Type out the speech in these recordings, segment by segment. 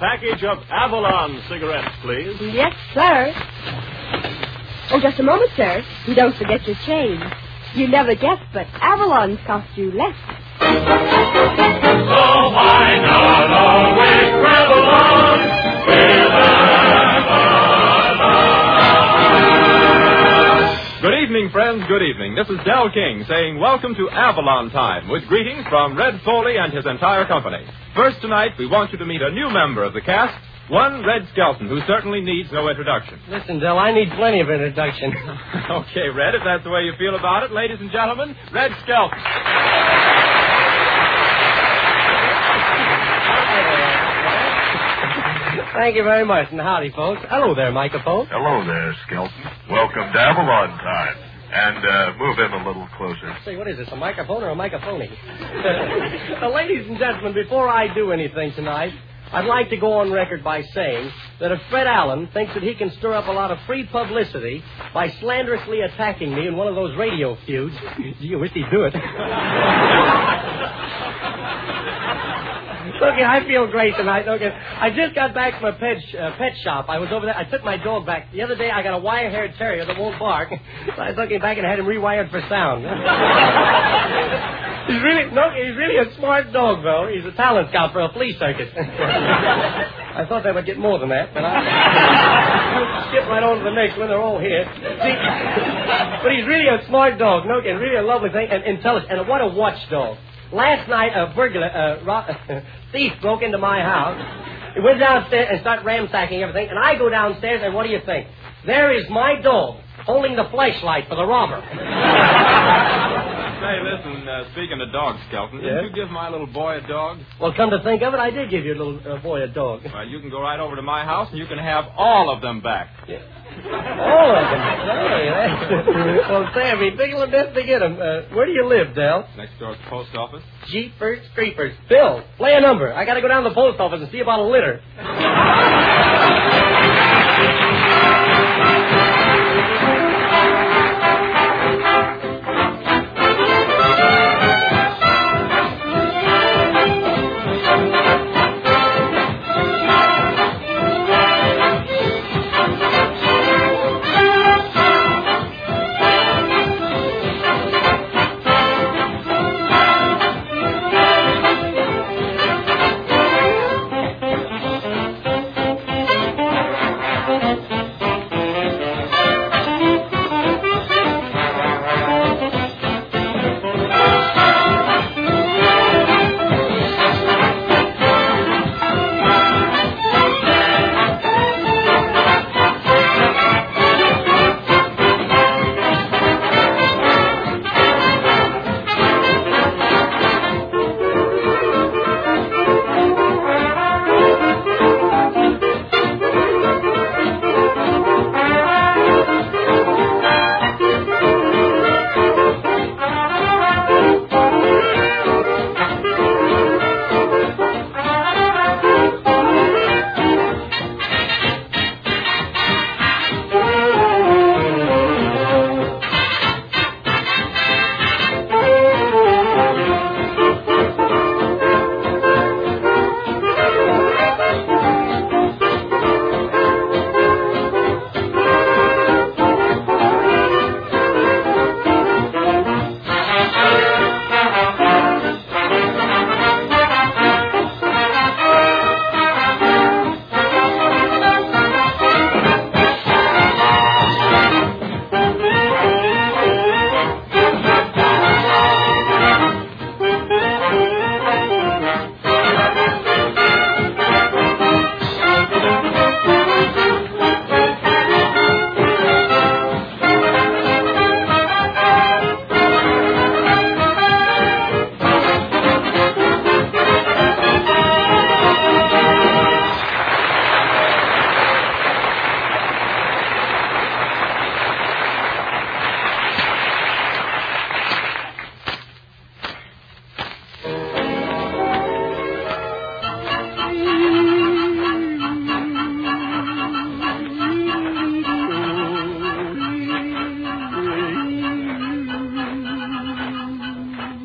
package of Avalon cigarettes, please. Yes, sir. Oh, just a moment, sir. You don't forget your change. You never guessed, but Avalon's cost you less. So why not always travel on with Avalon? Good evening, friends. Good evening. This is Del King saying welcome to Avalon Time with greetings from Red Foley and his entire company. First tonight, we want you to meet a new member of the cast, one Red Skelton, who certainly needs no introduction. Listen, Del, I need plenty of introduction. Okay, Red, if that's the way you feel about it, ladies and gentlemen, Red Skelton. Thank you very much, and howdy, folks. Hello there, microphone. Hello there, Skelton. Welcome to Avalon Time. And move in a little closer. Say, what is this, a microphone or a microphony? Ladies and gentlemen, before I do anything tonight, I'd like to go on record by saying that if Fred Allen thinks that he can stir up a lot of free publicity by slanderously attacking me in one of those radio feuds, gee, I wish he'd do it. Look, I feel great tonight. Look, I just got back from a pet shop. I was over there. I took my dog back. The other day, I got a wire-haired terrier that won't bark. So I was looking back and had him rewired for sound. He's really a smart dog, though. He's a talent scout for a flea circus. I thought they would get more than that, but I'll skip right on to the next one. They're all here. See, but he's really a smart dog. No, and really a lovely thing, and intelligent. And what a watchdog. Last night, a thief broke into my house. He went downstairs and started ransacking everything. And I go downstairs, and what do you think? There is my dog holding the flashlight for the robber. Say, listen, speaking of dogs, Skelton, didn't you give my little boy a dog? Well, come to think of it, I did give your little boy a dog. Well, you can go right over to my house, and you can have all of them back. Yeah. All of them? Well, Sam, he's big enough to get them. Where do you live, Del? Next door at the post office. Jeepers creepers. Bill, play a number. I got to go down to the post office and see about a litter.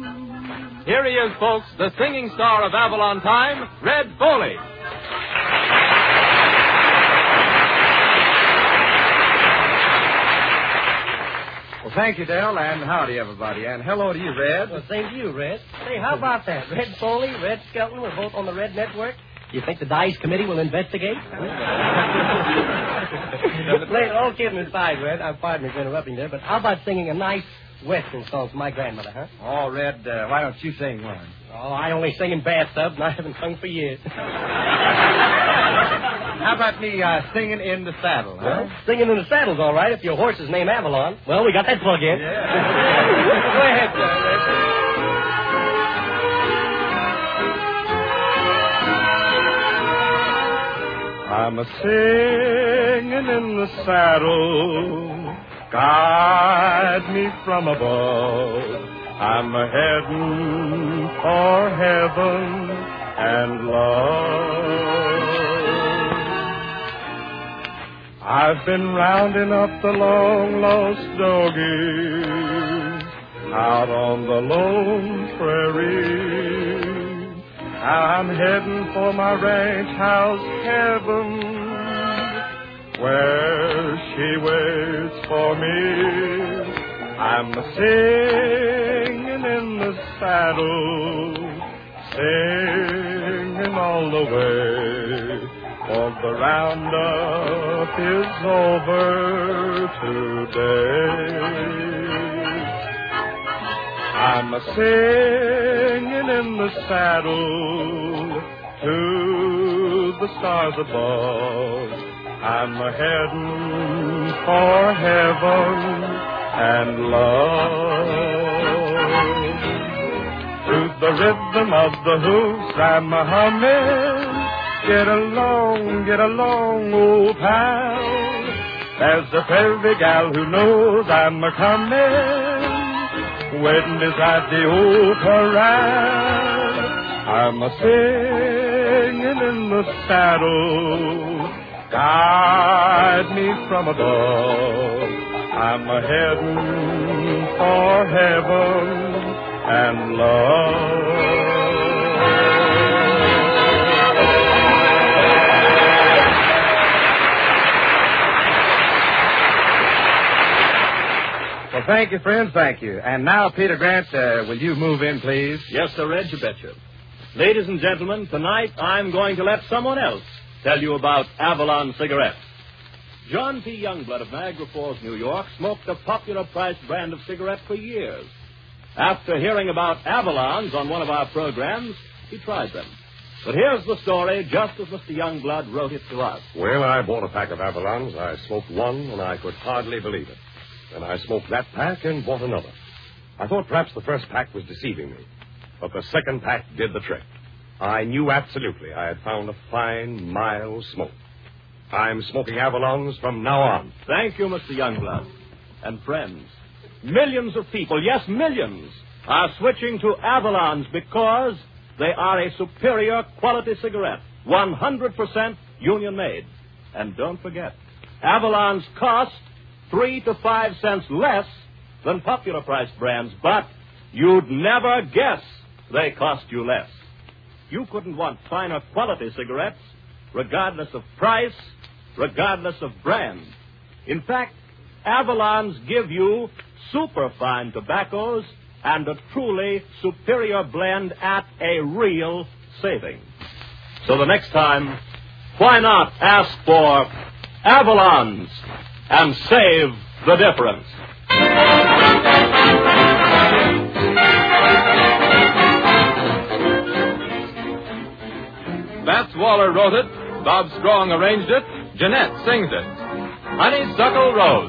Here he is, folks, the singing star of Avalon Time, Red Foley. thank you, Dale, and howdy, everybody. And hello to you, Red. Well, same to you, Red. Say, how about that? Red Foley, Red Skelton, we're both on the Red Network. You think the Dice Committee will investigate? But all kidding aside, Red, pardon me for interrupting there, but how about singing a nice Western song for my grandmother, huh? Oh, Red, why don't you sing one? Oh, I only sing in bathtubs, and I haven't sung for years. How about me singing in the saddle, huh? Well, singing in the saddle's all right if your horse is named Avalon. Well, we got that plug in. Yeah. Go ahead, sir. I'm a-singing in the saddle, guide me from above. I'm a-heading for heaven and love. I've been rounding up the long-lost doggies out on the lone prairie. I'm heading for my ranch house heaven, where she waits for me. I'm singing in the saddle, singing all the way, for the roundup is over today. I'm a-singing in the saddle to the stars above. I'm a-heading for heaven and love. To the rhythm of the hoofs I'm a-humming. Get along, old pal. There's a prairie gal who knows I'm a-coming, waiting beside the old corral. I'm a-singing in the saddle, guide me from above. I'm a-heading for heaven and love. Well, thank you, friends, thank you. And now, Peter Grant, will you move in, please? Yes, sir, Red, you betcha. Ladies and gentlemen, tonight I'm going to let someone else tell you about Avalon cigarettes. John P. Youngblood of Niagara Falls, New York, smoked a popular priced brand of cigarette for years. After hearing about Avalons on one of our programs, he tried them. But here's the story, just as Mr. Youngblood wrote it to us. Well, I bought a pack of Avalons. I smoked one, and I could hardly believe it. Then I smoked that pack and bought another. I thought perhaps the first pack was deceiving me. But the second pack did the trick. I knew absolutely I had found a fine, mild smoke. I'm smoking Avalons from now on. Thank you, Mr. Youngblood. And friends, millions of people, yes, millions, are switching to Avalons because they are a superior quality cigarette, 100% union-made. And don't forget, Avalons cost 3 to 5 cents less than popular priced brands, but you'd never guess they cost you less. You couldn't want finer quality cigarettes, regardless of price, regardless of brand. In fact, Avalons give you superfine tobaccos and a truly superior blend at a real saving. So the next time, why not ask for Avalons and save the difference? Vance Waller wrote it, Bob Strong arranged it, Jeanette sings it. Honeysuckle Rose.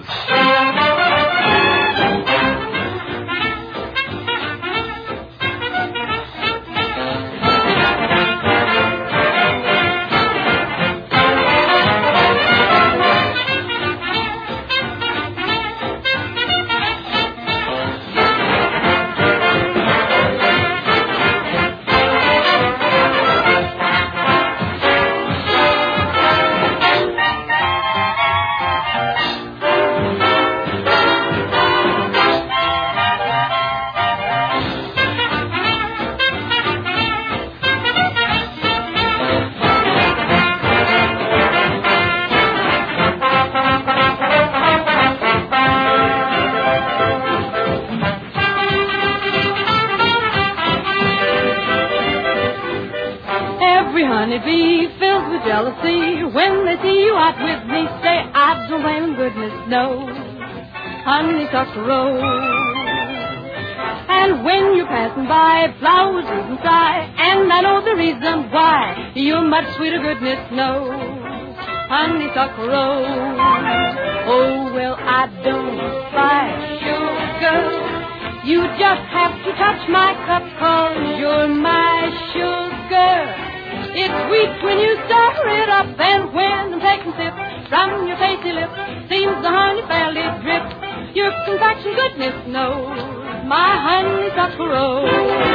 honeybee filled with jealousy. When they see you out with me, say, I don't blame goodness, no. Honeysuckle rose. And when you're passing by, flowers even cry. And I know the reason why. You're much sweeter, goodness, no. Honeysuckle rose. Oh, well, I don't buy sugar. You just have to touch my cup, 'cause you're my sugar. It's sweet when you stir it up, and when I'm taking sips from your tasty lips, seems the honey fairly drips. Your confection, goodness knows, my honeysuckle rose.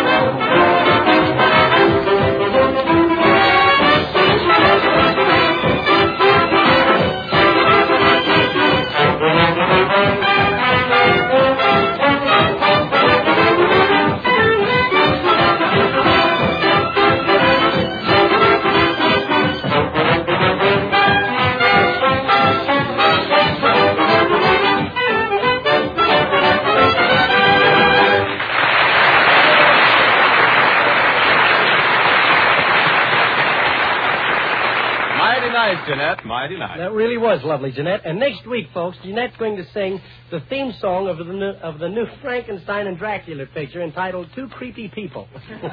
Jeanette, mighty nice. That really was lovely, Jeanette. And next week, folks, Jeanette's going to sing the theme song of the new Frankenstein and Dracula picture entitled Two Creepy People.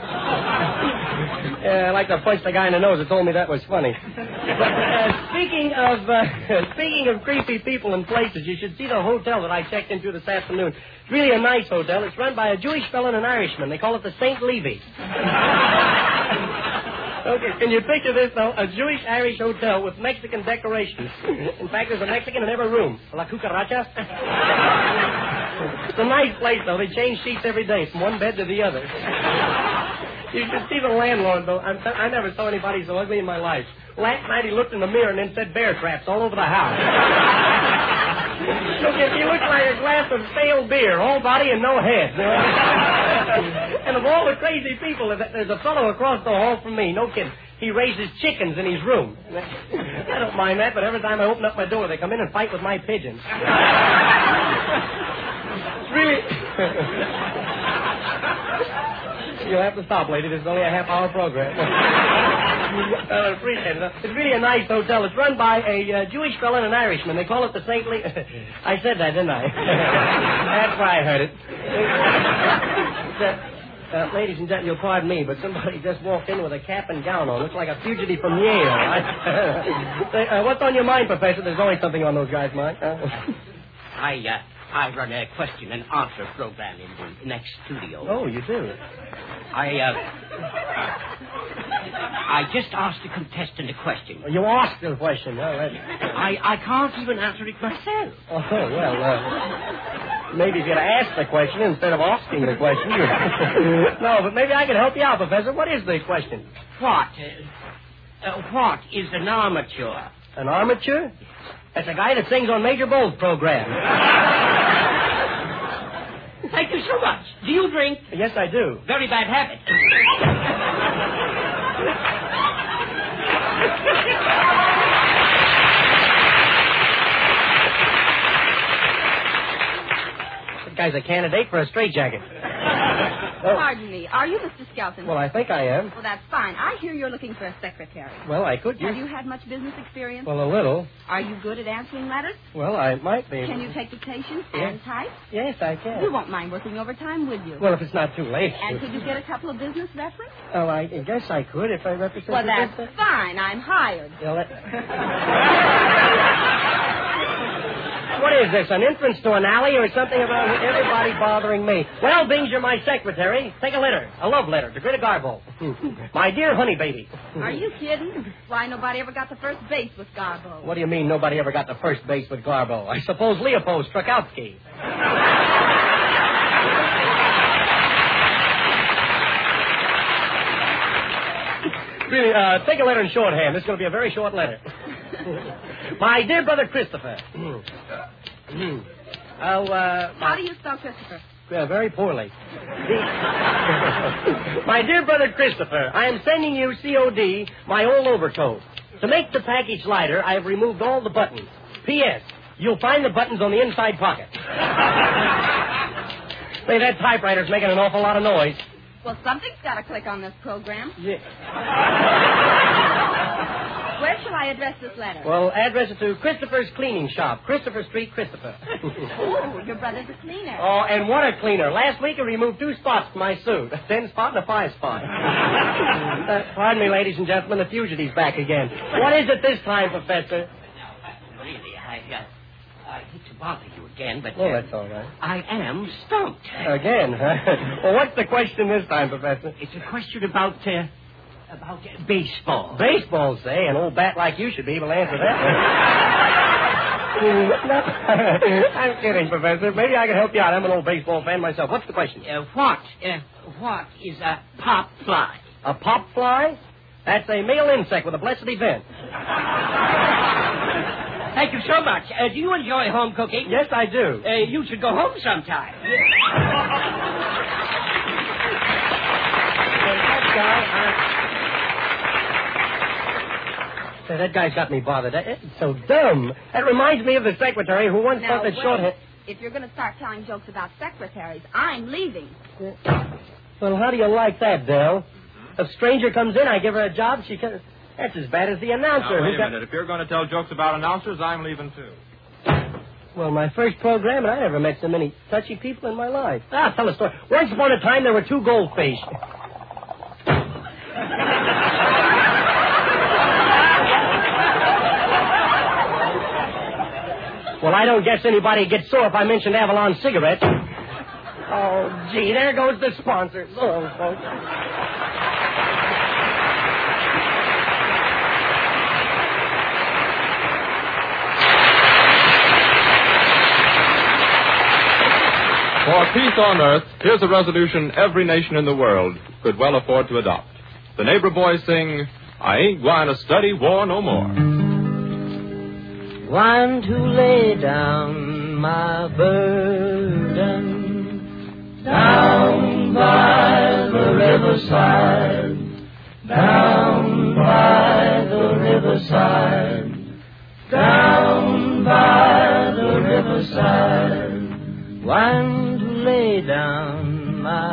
I'd like to punch the guy in the nose that told me that was funny. But speaking of creepy people and places, you should see the hotel that I checked into this afternoon. It's really a nice hotel. It's run by a Jewish fellow and an Irishman. They call it the St. Levy. Okay, can you picture this, though? A Jewish-Irish hotel with Mexican decorations. In fact, there's a Mexican in every room. La cucaracha. It's a nice place, though. They change sheets every day from one bed to the other. You should see the landlord, though. I never saw anybody so ugly in my life. Last night he looked in the mirror and then said bear traps all over the house. Look, he looks like a glass of stale beer, all body and no head. And of all the crazy people, there's a fellow across the hall from me, no kidding. He raises chickens in his room. I don't mind that, but every time I open up my door, they come in and fight with my pigeons. It's really... You'll have to stop, lady. This is only a half-hour program. I appreciate it. It's really a nice hotel. It's run by a Jewish fellow and an Irishman. They call it the St. Lee... I said that, didn't I? That's why I heard it. Ladies and gentlemen, you'll pardon me, but somebody just walked in with a cap and gown on. Looks like a fugitive from Yale. What's on your mind, Professor? There's always something on those guys' minds. I run a question and answer program in the next studio. Oh, you do? I just asked the contestant a question. You asked the question. Well, I can't even answer it myself. Oh, well, maybe if you'd asked the question instead of asking the question. No, but maybe I can help you out, Professor. What is the question? What is an armature? An armature? That's a guy that sings on Major Bowles' program. Thank you so much. Do you drink? Yes, I do. Very bad habit. That guy's a candidate for a straitjacket. Pardon me. Are you Mr. Skelton? Well, I think I am. Well, that's fine. I hear you're looking for a secretary. Well, I could use... Have you had much business experience? Well, a little. Are you good at answering letters? Well, I might be. Can you take dictation and type? Yes, I can. You won't mind working overtime, would you? Well, if it's not too late. And could you get a couple of business references? Oh, I guess I could if I represent... Well, that's fine. I'm hired. What is this, an entrance to an alley or something about everybody bothering me? Well, Bings, you're my secretary. Take a letter, a love letter to Greta Garbo. My dear honey baby. Are you kidding? Why, nobody ever got the first base with Garbo. What do you mean nobody ever got the first base with Garbo? I suppose Leopold Strakowski. Really, take a letter in shorthand. This is going to be a very short letter. My dear brother Christopher. How do you spell Christopher? Very poorly. My dear brother Christopher, I am sending you COD my old overcoat. To make the package lighter, I have removed all the buttons. P.S. You'll find the buttons on the inside pocket. Say, that typewriter's making an awful lot of noise. Well, something's got to click on this program. Yeah. Where shall I address this letter? Well, address it to Christopher's Cleaning Shop, Christopher Street, Christopher. Oh, your brother's a cleaner. Oh, and what a cleaner. Last week he removed 2 spots from my suit. A 10 spot and a 5 spot. Pardon me, ladies and gentlemen, the fugitive's back again. What is it this time, Professor? Really, I hate to bother you again, but... Oh, that's all right. I am stumped. Again, huh? Well, what's the question this time, Professor? It's a question about baseball. Baseball, say? An old bat like you should be able to answer that one. I'm kidding, Professor. Maybe I can help you out. I'm an old baseball fan myself. What's the question? What is a pop fly? A pop fly? That's a male insect with a blessed event. Thank you so much. Do you enjoy home cooking? Yes, I do. You should go home sometime. That guy's got me bothered. It's so dumb. That reminds me of the secretary who once thought that shorthand... If you're going to start telling jokes about secretaries, I'm leaving. Well, how do you like that, Dell? If a stranger comes in, I give her a job, she can... That's as bad as the announcer. Now, wait a minute. If you're going to tell jokes about announcers, I'm leaving, too. Well, my first program, and I never met so many touchy people in my life. I'll tell a story. Once upon a time, there were 2 goldfish. Well, I don't guess anybody gets sore if I mention Avalon cigarettes. Oh, gee, there goes the sponsor. So long, folks. For peace on earth, here's a resolution every nation in the world could well afford to adopt. The neighbor boys sing, I ain't going to study war no more. One to lay down my burden down by the riverside, down by the riverside, down by the riverside. One to lay down my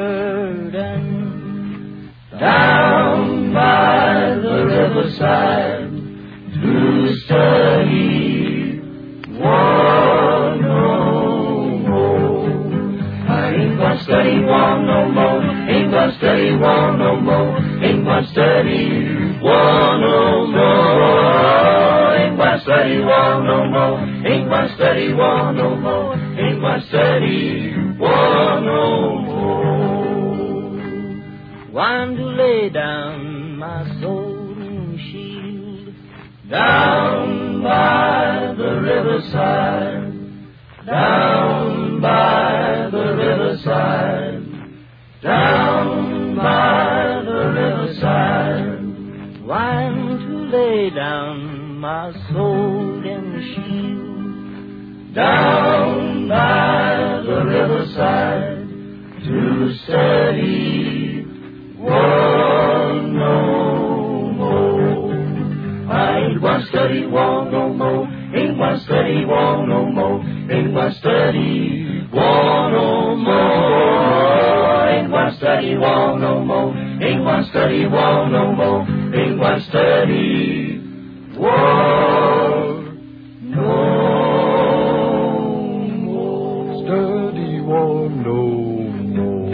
burden down by the riverside to study war no more. I ain't gonna study war no more. Ain't gonna study war no more. Ain't gonna study war no more. Ain't gonna study war no more. Ain't gonna study war no more. Ain't gonna study war no more. One to lay down my sword and shield down by the riverside, down by the riverside, down by the riverside. One to lay down my sword and shield down by the riverside to study war no more. I ain't gonna study war no more. Ain't gonna study war no more. Ain't gonna study war no more. Ain't gonna study war no more. Ain't gonna study war no more. Ain't gonna study war no more. Study war no more.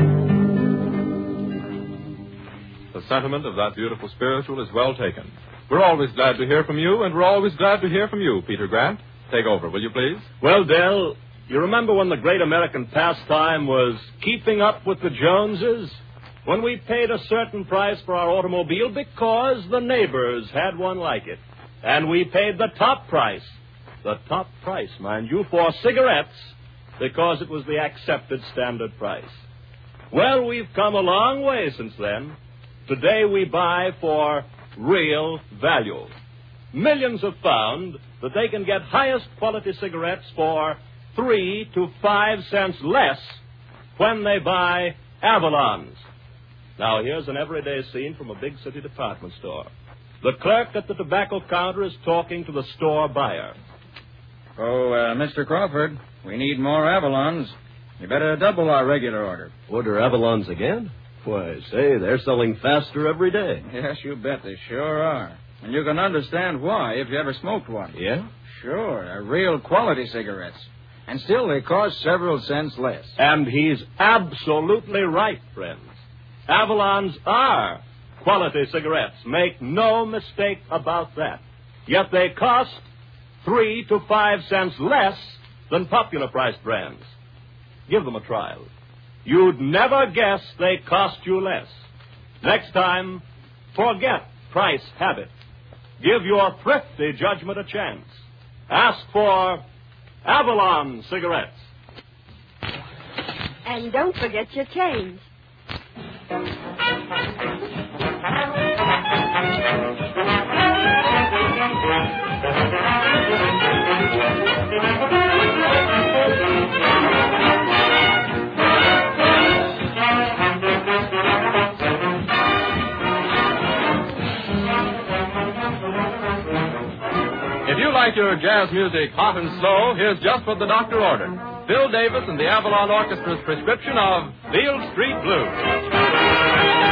The sentiment of that beautiful spiritual is well taken. We're always glad to hear from you, and we're always glad to hear from you, Peter Grant. Take over, will you please? Well, Dell, you remember when the great American pastime was keeping up with the Joneses? When we paid a certain price for our automobile because the neighbors had one like it. And we paid the top price. The top price, mind you, for cigarettes because it was the accepted standard price. Well, we've come a long way since then. Today we buy for real value. Millions have found that they can get highest quality cigarettes for 3 to 5 cents less when they buy Avalons. Now, here's an everyday scene from a big city department store. The clerk at the tobacco counter is talking to the store buyer. Oh, Mr. Crawford, we need more Avalons. You better double our regular order. Order Avalons again? Why, say, they're selling faster every day. Yes, you bet they sure are. And you can understand why if you ever smoked one. Yeah? Sure, they're real quality cigarettes. And still they cost several cents less. And he's absolutely right, friends. Avalons are quality cigarettes. Make no mistake about that. Yet they cost 3 to 5 cents less than popular priced brands. Give them a trial. You'd never guess they cost you less. Next time, forget price habit. Give your thrifty judgment a chance. Ask for Avalon cigarettes. And don't forget your change. If you like your jazz music hot and slow, here's just what the doctor ordered. Phil Davis and the Avalon Orchestra's prescription of Field Street Blues.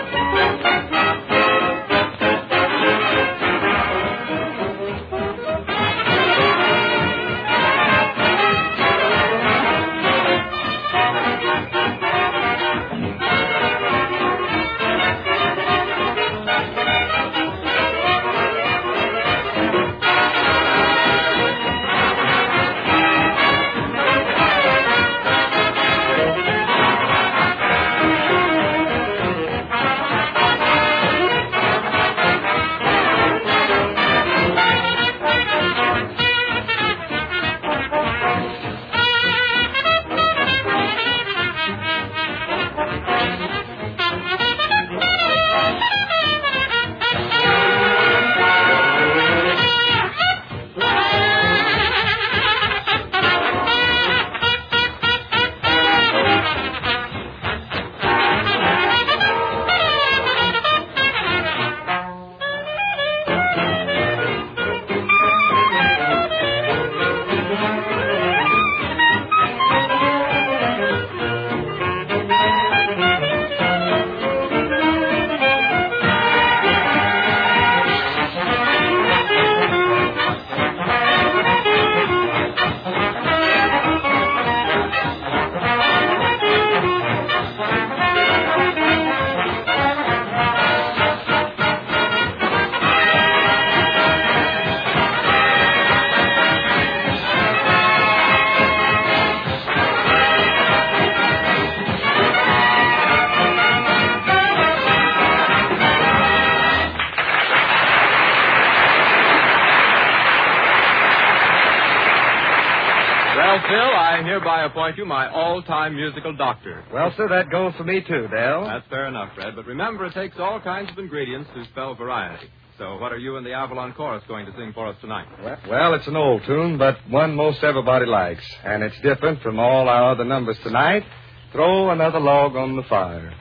Well, Phil, I hereby appoint you my all-time musical doctor. Well, sir, that goes for me, too, Dale. That's fair enough, Fred. But remember, it takes all kinds of ingredients to spell variety. So what are you and the Avalon Chorus going to sing for us tonight? Well, it's an old tune, but one most everybody likes. And it's different from all our other numbers tonight. Throw another log on the fire.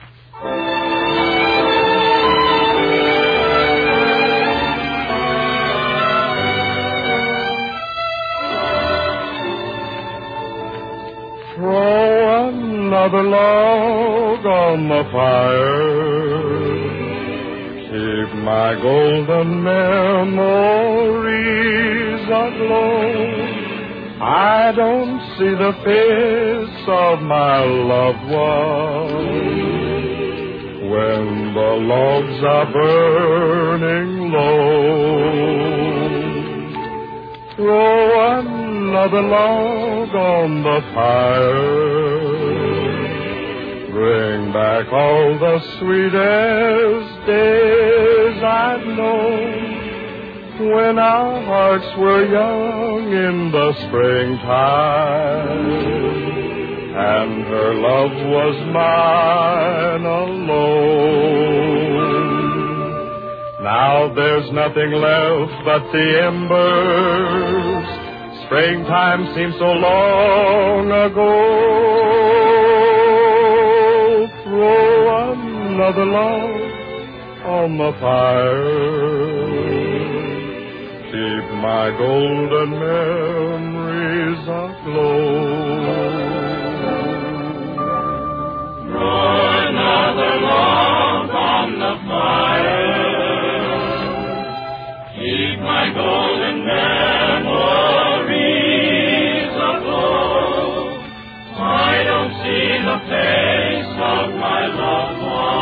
Throw another log on the fire. Keep my golden memories aglow. I don't see the face of my loved one when the logs are burning low. Throw another log on the fire. Bring back all the sweetest days I've known, when our hearts were young in the springtime, and her love was mine alone. Now there's nothing left but the embers. Springtime seems so long ago. Throw another log on the fire. Keep my golden memories aglow. Throw another log on the fire. Keep my golden memories aglow. I don't see the face of my loved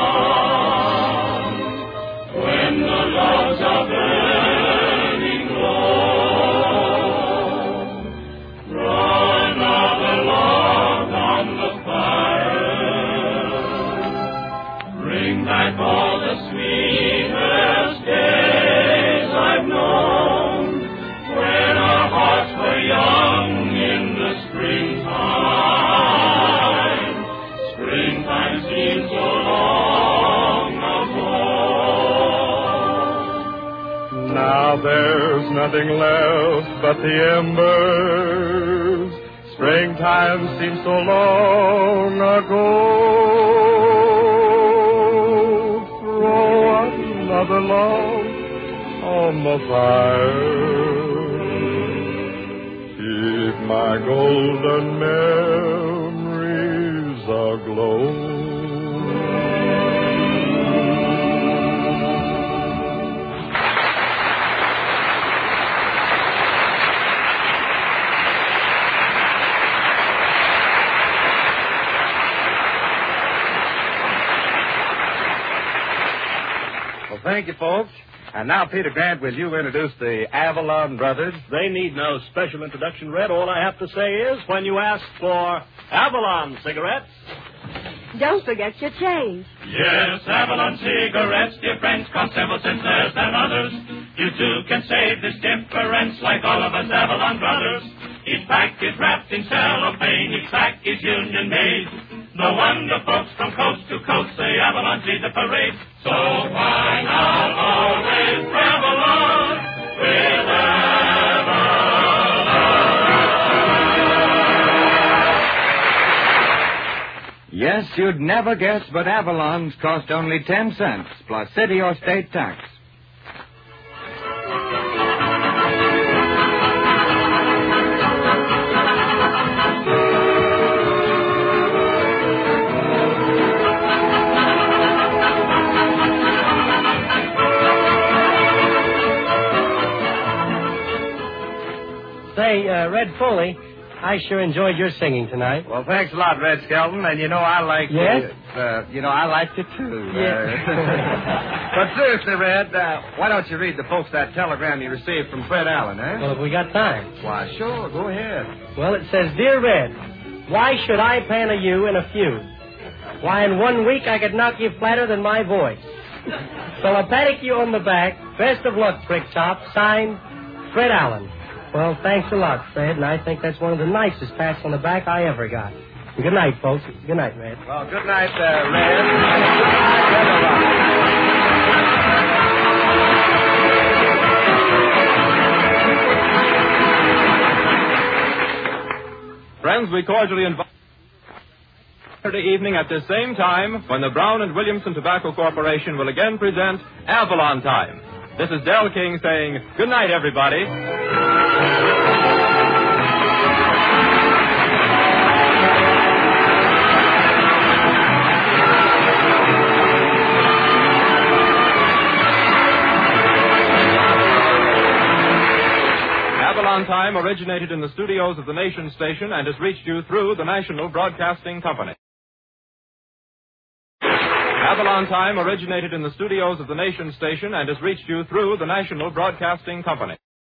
one when the logs are burning low. Throw another log on the fire. Bring back all the sweetest days I've known when our hearts were young in the springtime. Springtime seems so long ago. Now there's nothing left but the embers. Springtime seems so long ago. Throw another log on the fire. Keep my golden memories aglow. Well, thank you, folks. And now, Peter Grant, will you introduce the Avalon Brothers? They need no special introduction, Red. All I have to say is, when you ask for Avalon cigarettes, Don't forget your change. Yes, Avalon cigarettes, dear friends, cost several cents less than others. You too can save this difference like all of us Avalon brothers. Each pack is wrapped in cellophane, each sack is union made. No wonder folks from coast to coast say Avalon sees the parade. So why not always travel on with Yes, you'd never guess, but Avalon's cost only 10 cents, plus city or state tax. Say, Red Foley, I sure enjoyed your singing tonight. Well, thanks a lot, Red Skelton. And I like Yes? I liked it too. Yeah. But seriously, Red, why don't you read the folks that telegram you received from Fred Allen, eh? Well, if we got time. Why, sure, go ahead. Well, it says, Dear Red, why should I panel you in a feud? Why, in 1 week I could knock you flatter than my voice. So I'll paddock you on the back. Best of luck, Prick Top. Signed, Fred Allen. Well, thanks a lot, Fred, and I think that's one of the nicest pats on the back I ever got. Good night, folks. Good night, Red. Well, good night, Red. Friends, we cordially invite Saturday evening at this same time when the Brown and Williamson Tobacco Corporation will again present Avalon Time. This is Del King saying good night, everybody. Avalon Time originated in the studios of the Nation Station and has reached you through the National Broadcasting Company. Avalon Time originated in the studios of the Nation Station and has reached you through the National Broadcasting Company.